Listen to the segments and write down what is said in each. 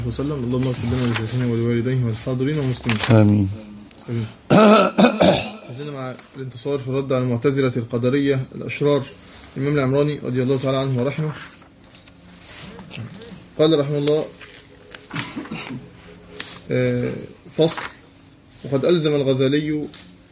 وسلم. اللهم اغفر لنا ولشيخنا ولوالديه والحاضرين والمسلمين. آمين. زلنا مع الانتصار في الرد على المعتزلة القدرية الأشرار الإمام العمراني رضي الله تعالى عنه ورحمه. قال رحمه الله: فصل. وقد ألزم الغزالي،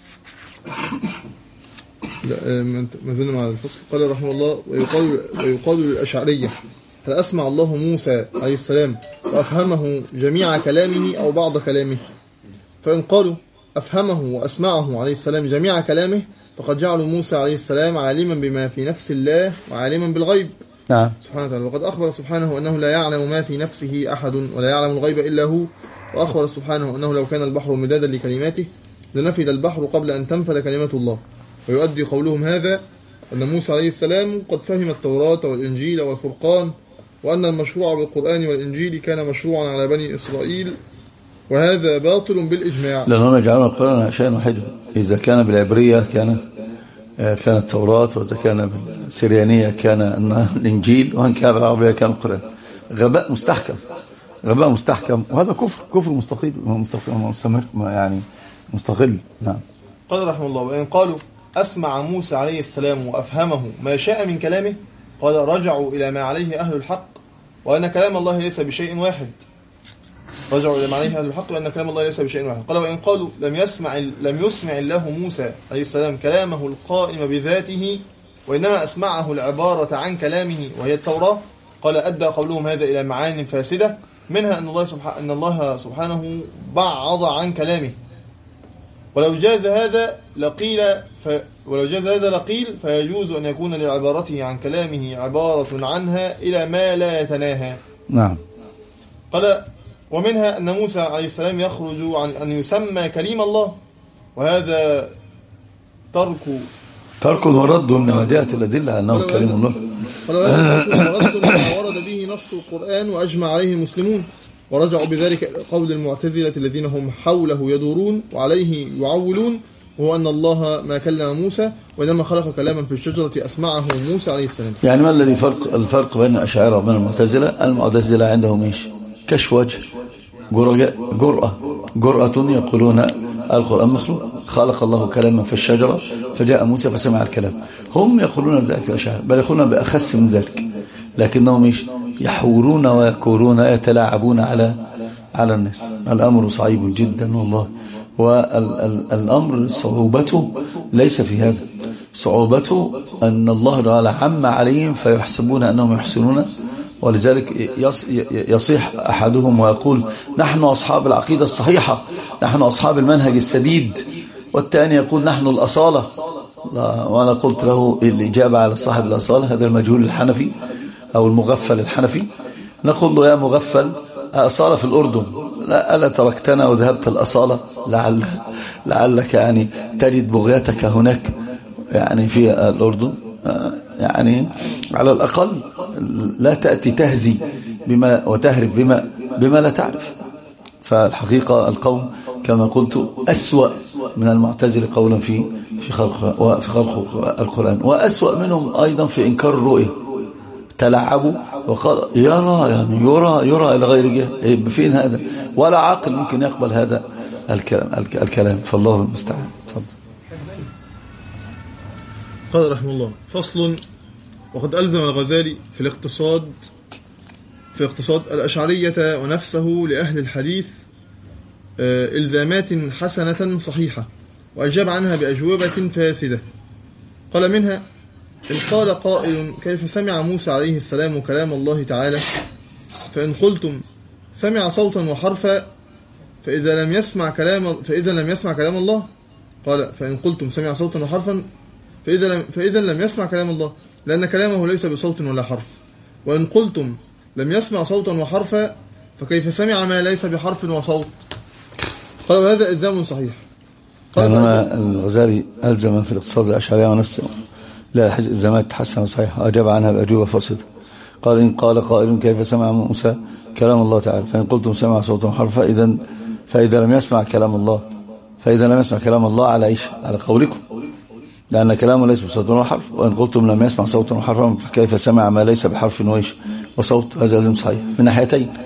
ما زلنا مع الفصل. قال رحمه الله: ويقال للأشعرية: هل أسمع الله موسى عليه السلام وأفهمه جميع كلامه أو بعض كلامه؟ فإن قالوا أفهمه وأسمعه عليه السلام جميع كلامه فقد جعلوا موسى عليه السلام عالما بما في نفس الله وعالما بالغيب. نعم. سبحانه وتعالى. وقد أخبر سبحانه أنه لا يعلم ما في نفسه أحد ولا يعلم الغيب إلا هو. وأخبر سبحانه أنه لو كان البحر مدادا لكلماته لنفد البحر قبل أن تنفد كلمة الله. ويؤدي قولهم هذا أن موسى عليه السلام قد فهم التوراة والإنجيل والفرقان، وأن المشروع بالقرآن والإنجيل كان مشروعا على بني إسرائيل، وهذا باطل بالإجماع. لأنهم يجعلون القرآن شيئا واحدا، إذا كان بالعبرية كان التوراة، وإذا كان بالسريانية كان الإنجيل، وإن كان بالعربية كان القرآن. غباء مستحكم، وهذا كفر مستقل مستمر، يعني مستقل. نعم. قال رحمه الله: وإن قالوا أسمع موسى عليه السلام وأفهمه ما شاء من كلامه، قال رجعوا إلى ما عليه أهل الحق وأن كلام الله ليس بشيء واحد. رجعوا إلى ما عليه أهل الحق وأن كلام الله ليس بشيء واحد. قال: وإن قالوا لم يسمع الله موسى عليه السلام كلامه القائم بذاته، وإنما أسمعه العبارة عن كلامه وهي التوراة، قال أدى قولهم هذا إلى معان فاسدة، منها أن الله سبحانه بعض عن كلامه. ولو جاز هذا لقيل فيجوز أن يكون لعبارته عن كلامه عبارة عنها إلى ما لا يتناهى. نعم. قال: ومنها أن موسى عليه السلام يخرج عن أن يسمى كليم الله، وهذا ترك ورد من مجاءة الأدلة أنه كليم الله. ورد ما ورد به نص القرآن وأجمع عليه المسلمون، ورجعوا بذلك قول المعتزلة الذين هم حوله يدورون وعليه يعولون، وهو أن الله ما كلم موسى وإنما خلق كلاما في الشجرة أسمعه موسى عليه السلام. يعني ما الذي الفرق بين الأشاعرة وبين المعتزلة؟ المعتزلة عندهم ايش؟ كشف وجه، جرأة يقولون القرآن مخلوق، خلق الله كلاما في الشجرة فجاء موسى فسمع الكلام. هم يقولون بذلك الأشاعرة، بل يقولون بأخس من ذلك، لكنهم ايش؟ يحورون ويكورون، يتلاعبون على الناس. الأمر صعيب جدا والله. والأمر صعوبته ليس في هذا، صعوبته أن الله تعالى عم عليهم فيحسبون أنهم يحسنون، ولذلك يصيح أحدهم ويقول نحن أصحاب العقيدة الصحيحة، نحن أصحاب المنهج السديد، والثاني يقول نحن الأصالة. وأنا قلت له الإجابة على صاحب الأصالة هذا المجهول الحنفي أو المغفل الحنفي، نقول له يا مغفل أصالة في الأردن، ألا تركتنا وذهبت الأصالة لعلك يعني تجد بغيتك هناك يعني في الأردن، يعني على الأقل لا تأتي تهزي بما وتهرب بما لا تعرف. فالحقيقة القوم كما قلت أسوأ من المعتزلة قولا في خلق القرآن، وأسوأ منهم أيضا في إنكار الرؤية. تلعبوا وقال يرى إلى غير جهة. فين هذا؟ ولا عاقل ممكن يقبل هذا الكلام. فالله المستعان. قال رحمه الله: فصل. وقد ألزم الغزالي في اقتصاد الأشعرية ونفسه لأهل الحديث إلزامات حسنة صحيحة، وأجاب عنها بأجوبة فاسدة. قال منها: إن قال قائل كيف سمع موسى عليه السلام كلام الله تعالى؟ فإن قلتم سمع صوتا وحرفا فإذا لم يسمع كلام الله. قال: فإن قلتم سمع صوتا وحرفا فإذا لم يسمع كلام الله، لأن كلامه ليس بصوت ولا حرف. وإن قلتم لم يسمع صوتا وحرفا فكيف سمع ما ليس بحرف وصوت؟ قال: وهذا إلزام صحيح. أنا الغزالي ألزم في الاقتصاد الأشعرية ونفسه لا إلزامات حسنة صحيحة، أجاب عنها بأجوبة فاسدة. قال: إن قال قائل كيف سمع موسى كلام الله تعالى؟ فإن قلتم سمع صوتا وحرفا فإذا لم يسمع كلام الله على إيش؟ على قولكم، لأن كلامه ليس بصوت وحرف. وإن قلتم لم يسمع صوتا وحرفا فكيف سمع ما ليس بحرف وصوت؟ هذا لازم صحيح من ناحيتين.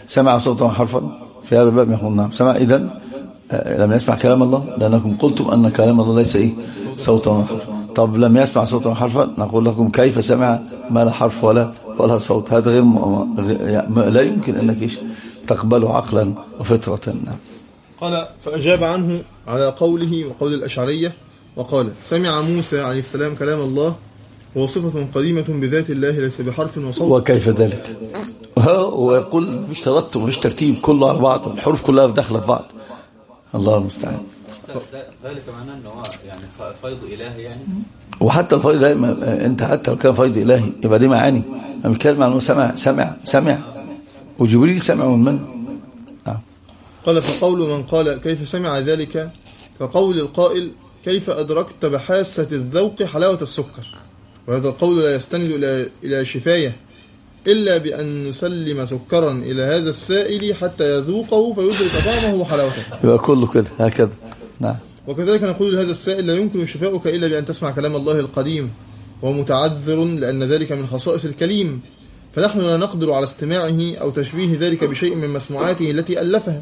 سمع صوتا وحرفا في هذا الباب يقول نعم سمع. إذن لم يسمع كلام الله، لأنكم قلتم أن كلام الله ليس صوتا وحرفا. طب لم يسمع صوتا وحرفا، نقول لكم كيف سمع ما لا حرف ولا صوت؟ هذا غير لا يمكن أنك تقبله عقلا وفطرة. نعم. قال فأجاب عنه على قوله وقول الأشعرية وقال سمع موسى عليه السلام كلام الله هو صفة قديمة بذات الله ليس بحرف وصوت. وكيف ذلك؟ ويقول مش ترتب مش ترتيب، كله على بعض، الحروف كلها داخله في بعض. الله المستعان. ذلك معناه انه هو يعني فيض الهي يعني. وحتى الفيض انت حتى لو كان فيض الهي يبقى دي معاني. انا بتكلم عن سمع وجبريل سمع من قال فقول من قال كيف سمع ذلك كقول القائل كيف أدركت بحاسة الذوق حلاوة السكر، وهذا القول لا يستند إلى شفاية إلا بأن نسلم سكرا إلى هذا السائل حتى يذوقه فيدرك طعمه وحلاوته. يبقى كله كده هكذا. نعم. وكذلك نقول لهذا السائل لا يمكن شفاؤك إلا بأن تسمع كلام الله القديم، ومتعذر لأن ذلك من خصائص الكليم، فنحن لا نقدر على استماعه أو تشبيه ذلك بشيء من مسموعاته التي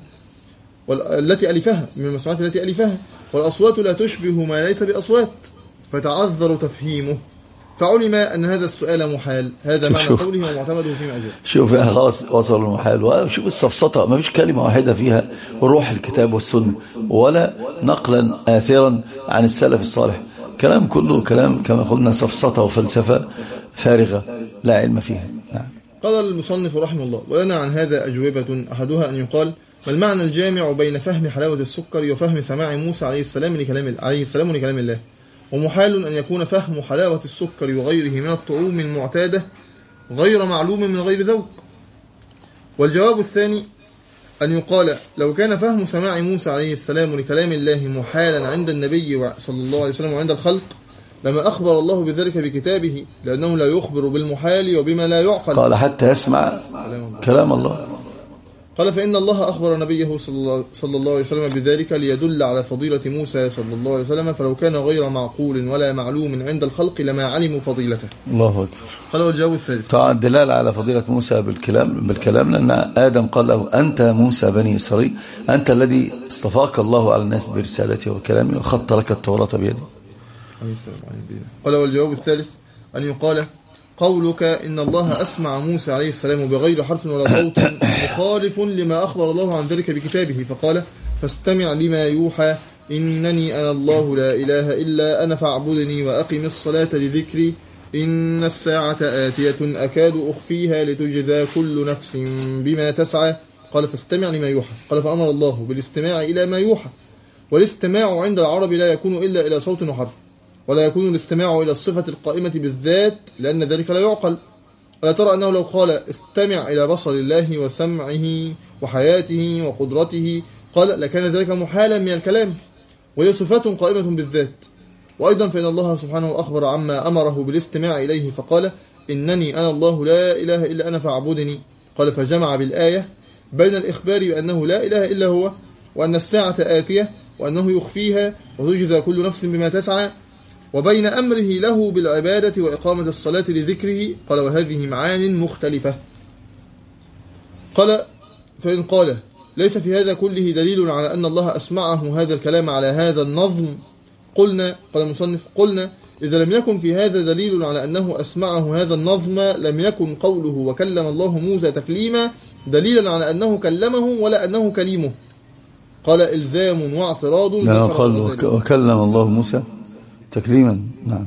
ألفها من المسموعات التي ألفها، والأصوات لا تشبه ما ليس بأصوات فتعذر تفهيمه، فعلم أن هذا السؤال محال. هذا معنى قوله ومعتمده فيما أجاب. شوف خلاص وصل المحال. وشوف السفسطة، ما فيش كلمة واحدة فيها روح الكتاب والسنة ولا نقلا آثرا عن السلف الصالح، كلام كله كلام كما قلنا سفسطة وفلسفة فارغة لا علم فيها. نعم. قال المصنف رحمه الله ولنا عن هذا أجوبة، أحدها أن يقال ما المعنى الجامع بين فهم حلاوة السكر وفهم سماع موسى عليه السلام لكلام الله؟ ومحال أن يكون فهم حلاوة السكر وغيره من الطعوم المعتادة غير معلوم من غير ذوق. والجواب الثاني أن يقال لو كان فهم سماع موسى عليه السلام لكلام الله محالا عند النبي صلى الله عليه وسلم وعند الخلق لما أخبر الله بذلك بكتابه، لأنه لا يخبر بالمحال وبما لا يعقل. قال حتى يسمع كلام الله. قال فإن الله أخبر نبيه صلى الله عليه وسلم بذلك ليدل على فضيلة موسى صلى الله عليه وسلم، فلو كان غير معقول ولا معلوم عند الخلق لما علموا فضيلته. الله أكبر. قال والجواب الثالث طبعا دلالة على فضيلة موسى بالكلام لأن آدم قال له أنت موسى بني إسرائيل، أنت الذي اصطفاك الله على الناس برسالته وكلامه وخط لك التوراة بيده. قال والجواب الثالث أن يقال قولك إن الله أسمع موسى عليه السلام بغير حرف ولا صوت مخالف لما أخبر الله عن ذلك بكتابه، فقال فاستمع لما يوحى إنني أنا الله لا إله إلا أنا فاعبدني وأقم الصلاة لذكري إن الساعة آتية أكاد أخفيها لتجزى كل نفس بما تسعى. قال فاستمع لما يوحى. قال فأمر الله بالاستماع إلى ما يوحى، والاستماع عند العرب لا يكون إلا إلى صوت وحرف، ولا يكون الاستماع إلى الصفة القائمة بالذات لأن ذلك لا يعقل. ألا ترى أنه لو قال استمع إلى بصر الله وسمعه وحياته وقدرته قال لكان ذلك محالا من الكلام، وهي صفات قائمة بالذات. وأيضا فإن الله سبحانه أخبر عما أمره بالاستماع إليه فقال إنني أنا الله لا إله إلا أنا فاعبدني. قال فجمع بالآية بين الإخبار بأنه لا إله إلا هو، وأن الساعة آتية، وأنه يخفيها وتجزى كل نفس بما تسعى، وبين أمره له بالعبادة وإقامة الصلاة لذكره. قال وهذه معان مختلفة. قال فإن قال ليس في هذا كله دليل على أن الله أسمعه هذا الكلام على هذا النظم، قلنا قال المصنف قلنا إذا لم يكن في هذا دليل على أنه أسمعه هذا النظم لم يكن قوله وكلم الله موسى تكليما دليلا على أنه كلمه ولا أنه كليمه. قال إلزام واعتراض. لا قال وكلم الله موسى تكليما. نعم.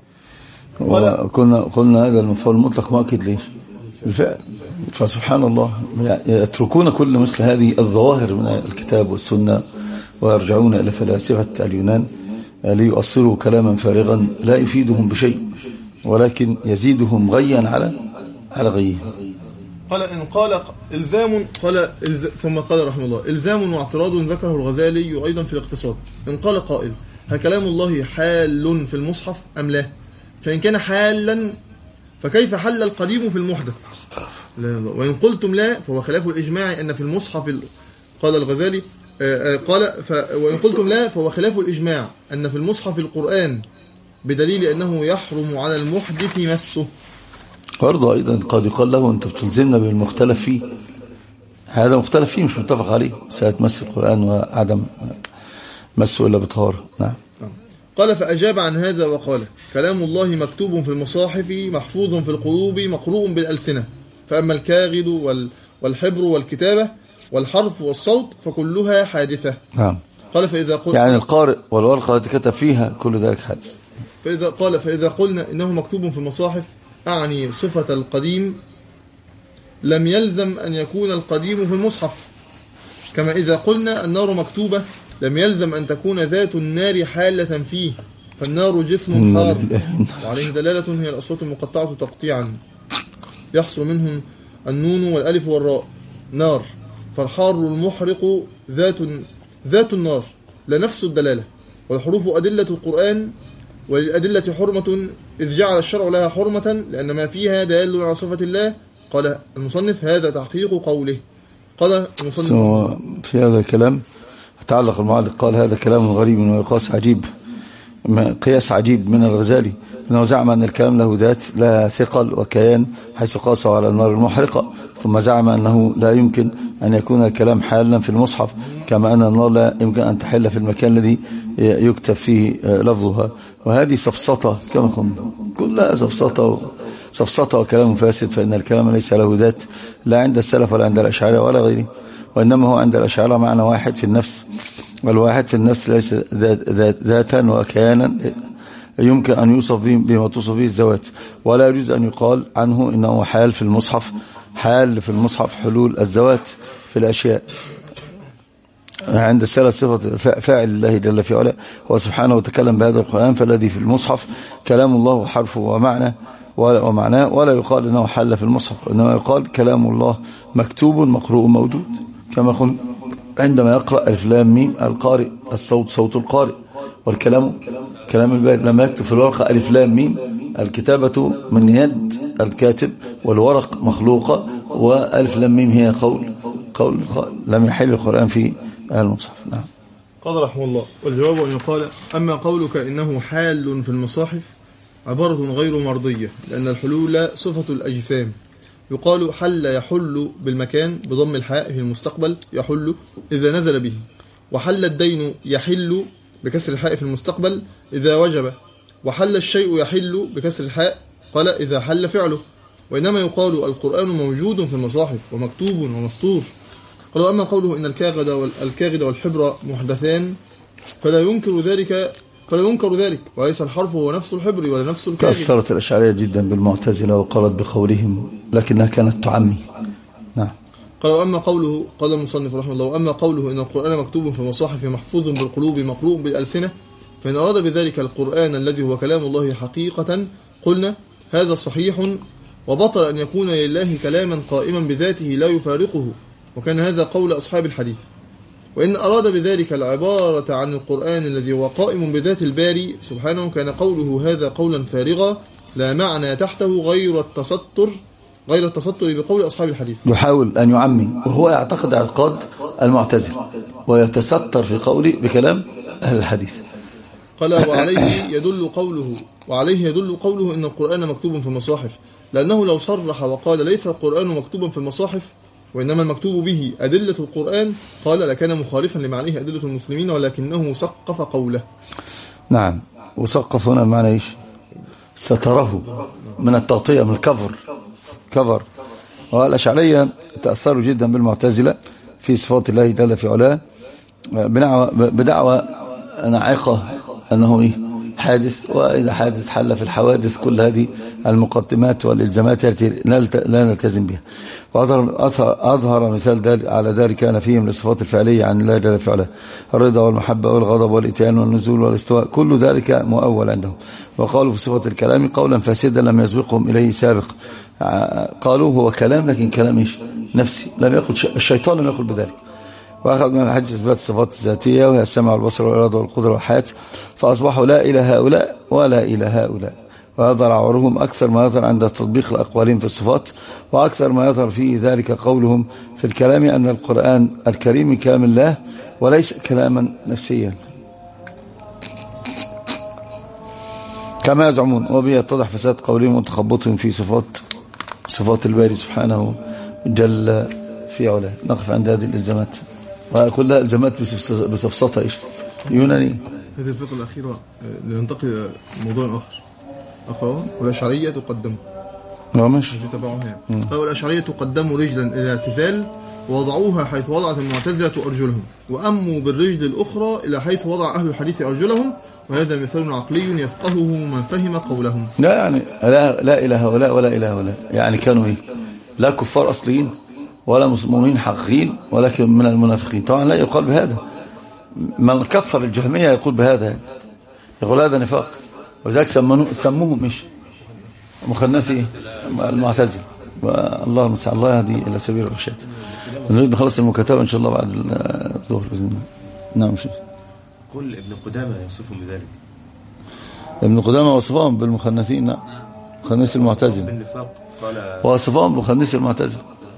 قلنا هذا المفعول المطلق مؤكد ليش بالفعل. فسبحان الله يتركون كل مثل هذه الظواهر من الكتاب والسنة ويرجعون إلى فلاسفة اليونان ليؤصلوا كلاما فارغا لا يفيدهم بشيء ولكن يزيدهم غيا على غيه. قال إن قال إلزام ثم قال رحمه الله إلزام واعتراض ذكره الغزالي أيضا في الاقتصاد. إن قال قائل هل كلام الله حال في المصحف أم لا؟ فإن كان حالا فكيف حل القديم في المحدث؟ وإن قلتم لا فهو خلاف الإجماع أن في المصحف قال الغزالي وإن قلتم لا فهو خلاف الإجماع أن في المصحف القرآن بدليل أنه يحرم على المحدث مسه. برضه أيضا قد يقال له أنت بتلزمنا بالمختلف فيه، هذا مختلف فيه مش متفق عليه، سيتمس القرآن وعدم مسه إلا بطهارة. نعم. قال فأجاب عن هذا وقال كلام الله مكتوب في المصاحف محفوظ في القلوب مقروء بالألسنة، فأما الكاغد والحبر والكتابة والحرف والصوت فكلها حادثة. نعم. قال فإذا قلنا يعني القارئ والورقة التي كتب فيها كل ذلك حادث. فإذا قلنا إنه مكتوب في المصاحف أعني صفة القديم، لم يلزم أن يكون القديم في المصحف، كما إذا قلنا النار مكتوبة لم يلزم أن تكون ذات النار حالة فيه، فالنار جسم حار وعليه دلالة هي الأصوات المقطعة تقطيعا يحصل منهم النون والألف والراء نار، فالحار المحرق ذات النار لا نفس الدلالة، والحروف أدلة القرآن وللأدلة حرمة إذ جعل الشرع لها حرمة لأن ما فيها دال على صفة الله. قال المصنف هذا تحقيق قوله. قال المصنف في هذا الكلام تعلق المعلق قال هذا كلام غريب وقياس عجيب، قياس عجيب من الغزالي، انه زعم ان الكلام له ذات لا ثقل وكيان حيث قاسه على النار المحرقه، ثم زعم انه لا يمكن ان يكون الكلام حالا في المصحف، كما ان النار لا يمكن ان تحل في المكان الذي يكتب فيه لفظها. وهذه سفسطه كما قلنا، كلها سفسطه وكلام فاسد، فان الكلام ليس له ذات لا عند السلف ولا عند الاشاعره ولا غيره، وإنما هو عند الأشاعرة معنى واحد في النفس، والواحد في النفس ليس ذاتا وكيانا يمكن أن يوصف بما توصف به الذوات، ولا يجوز أن يقال عنه إنه حال في المصحف حلول الذوات في الأشياء. عند السلف صفة فاعل الله جل في علاه هو سبحانه وتكلم بهذا القرآن، فالذي في المصحف كلام الله حرفه ومعناه، ولا يقال إنه حل في المصحف، إنما يقال كلام الله مكتوب مقروء موجود، كما قلنا عندما يقرأ ألف لام ميم القارئ الصوت صوت القارئ، والكلام كلام الباري. لما يكتب في الورقة ألف لام ميم الكتابة من يد الكاتب، والورق مخلوقة، وألف لام ميم هي قول لم يحل القرآن في المصحف. نعم. قال رحمه الله والجواب أن يقال أما قولك إنه حال في المصاحف عبارة غير مرضية، لأن الحلول صفة الأجسام، يقال حل يحل بالمكان بضم الحاء في المستقبل يحل إذا نزل به، وحل الدين يحل بكسر الحاء في المستقبل إذا وجب، وحل الشيء يحل بكسر الحاء قال إذا حل فعله. وإنما يقال القرآن موجود في المصاحف ومكتوب ومسطور. قالوا أما قوله إن الكاغد والحبر محدثان فلا ينكر ذلك وليس الحرف هو نفس الحبر ولا نفس الكاغد. تأثرت الأشعرية جدا بالمعتزلة وقالت بقولهم لكنها كانت تعمي. نعم. قال المصنف رحمه الله وأما قوله إن القرآن مكتوب في المصاحف محفوظ بالقلوب مقروء بالألسنة، فإن أراد بذلك القرآن الذي هو كلام الله حقيقة قلنا هذا صحيح، وبطل أن يكون لله كلاما قائما بذاته لا يفارقه، وكان هذا قول أصحاب الحديث. وإن أراد بذلك العبارة عن القرآن الذي هو قائم بذات الباري سبحانه كان قوله هذا قولا فارغا لا معنى تحته غير التستر بقول أصحاب الحديث. يحاول أن يعمي، وهو يعتقد اعتقاد المعتزلة ويتستر في قوله بكلام أهل الحديث. قال وعليه يدل قوله إن القرآن مكتوب في المصاحف، لأنه لو صرح وقال ليس القرآن مكتوبا في المصاحف وإنما المكتوب به أدلة القرآن قال لكان مخالفا لمعنيه أدلة المسلمين، ولكنه سقف قوله. نعم. وسقف هنا معنى إيش؟ ستره من التغطية، من الكفر. والأشعرية تأثروا جدا بالمعتزلة في صفات الله جل في علاه بدعوى ناعقة أنه حادث، وإذا حادث حل في الحوادث. كل هذه المقدمات والإلزامات التي لا نلتزم بها. وأظهر مثال على ذلك كان فيهم للصفات الفعلية عن الله جل في علاه، الرضا والمحبة والغضب والإتيان والنزول والاستواء، كل ذلك مؤول عندهم. وقالوا في صفة الكلام قولا فاسدا لم يسبقهم إليه سابق. قالوا هو كلام لكن كلام نفسي، لم يقل الشيطان لم يقل بذلك. وأخذ من الحديث إثبات الصفات الذاتية وهي السمع والبصر والإرادة والقدرة والحياة، فأصبحوا لا إلى هؤلاء ولا إلى هؤلاء. ويظهر عورهم أكثر ما يظهر عند تطبيق الأقوالين في الصفات، وأكثر ما يظهر في ذلك قولهم في الكلام أن القرآن الكريم كلام الله وليس كلاما نفسيا كما يزعمون. وبه يتضح فساد قولهم وتخبطهم في صفات الباري سبحانه جل في علاه. نقف عند هذه الالزامات، وكلها الزامات بسفسطها ايش يوناني. هذه الفقرة الأخيرة لننتقل لموضوع آخر. أخوة والأشعرية تقدموا ماشي والأشعرية قدموا رجلا إلى الاعتزال ووضعوها حيث وضعت المعتزلة أرجلهم، وأموا بالرجل الأخرى إلى حيث وضع أهل الحديث أرجلهم، وهذا مثال عقلي يفقهه من فهم قولهم. لا يعني لا إله هؤلاء ولا إله هؤلاء، يعني كانوا إيه؟ لا كفار أصليين ولا مؤمنين حقيقيين، ولكن من المنافقين. طبعا لا يقال بهذا، من كفر الجهمية يقول بهذا، يقول هذا نفاق، وذلك سموهم مش مخنثي المعتزل. والله المستعان، الله يهدي إلى سبيل الرشاد. نريد نخلص المكاتبة إن شاء الله بعد الظهر بإذن الله. نعم شيخ. كل ابن قدامة يوصفهم بذلك. ابن قدامة وصفهم بالمخنثين. نعم، مخنث المعتزل بالنفاق. وصفهم بمخنث المعتزل.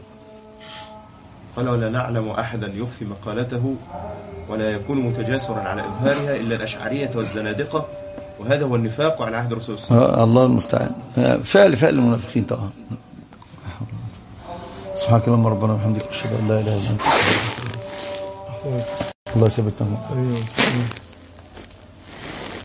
قال ولا نعلم أحدا يخفي مقالته ولا يكون متجاسرا على إظهارها إلا الأشعرية والزنادقة، وهذا هو النفاق على عهد الرسول صلى الله عليه وسلم. الله المستعان. فعل المنافقين طبعا. سبحانك اللهم ربنا وبحمدك، اشهد ان لا اله الا انت، الله يثبتنا.